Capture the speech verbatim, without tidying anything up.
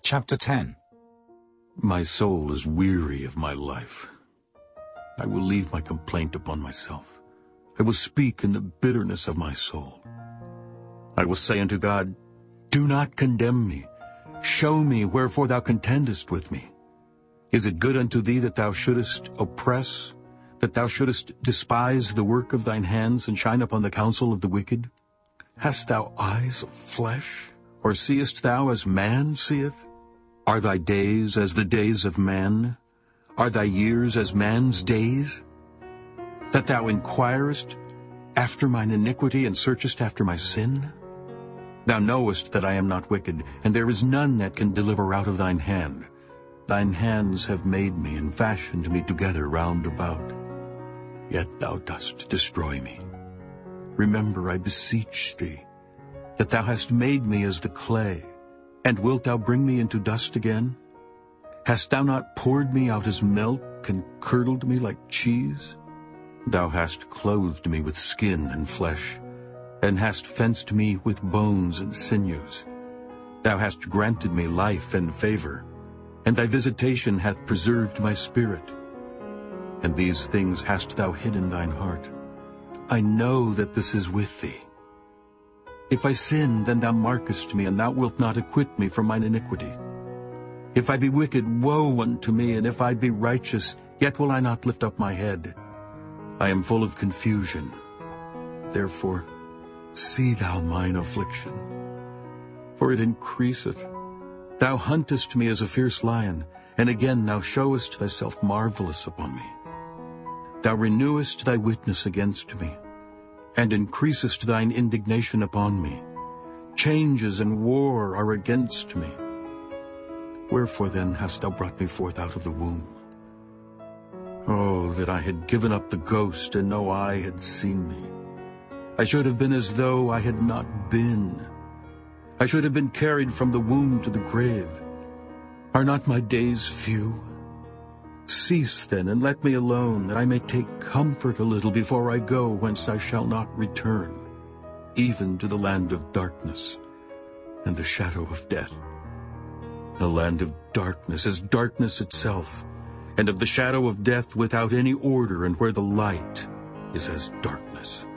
Chapter ten. My soul is weary of my life. I will leave my complaint upon myself. I will speak in the bitterness of my soul. I will say unto God, do not condemn me. Show me wherefore thou contendest with me. Is it good unto thee that thou shouldest oppress, that thou shouldest despise the work of thine hands, and shine upon the counsel of the wicked? Hast thou eyes of flesh, or seest thou as man seeth? Are thy days as the days of man? Are thy years as man's days? That thou inquirest after mine iniquity, and searchest after my sin? Thou knowest that I am not wicked, and there is none that can deliver out of thine hand. Thine hands have made me, and fashioned me together round about. Yet thou dost destroy me. Remember, I beseech thee, that thou hast made me as the clay, and wilt thou bring me into dust again? Hast thou not poured me out as milk, and curdled me like cheese? Thou hast clothed me with skin and flesh, and hast fenced me with bones and sinews. Thou hast granted me life and favor, and thy visitation hath preserved my spirit. And these things hast thou hid in thine heart. I know that this is with thee. If I sin, then thou markest me, and thou wilt not acquit me from mine iniquity. If I be wicked, woe unto me, and if I be righteous, yet will I not lift up my head. I am full of confusion. Therefore, see thou mine affliction, for it increaseth. Thou huntest me as a fierce lion, and again thou showest thyself marvelous upon me. Thou renewest thy witness against me, and increasest thine indignation upon me. Changes and war are against me. Wherefore then hast thou brought me forth out of the womb? Oh, that I had given up the ghost, and no eye had seen me. I should have been as though I had not been. I should have been carried from the womb to the grave. Are not my days few? Cease then, and let me alone, that I may take comfort a little before I go, whence I shall not return, even to the land of darkness and the shadow of death. The land of darkness is darkness itself, and of the shadow of death without any order, and where the light is as darkness.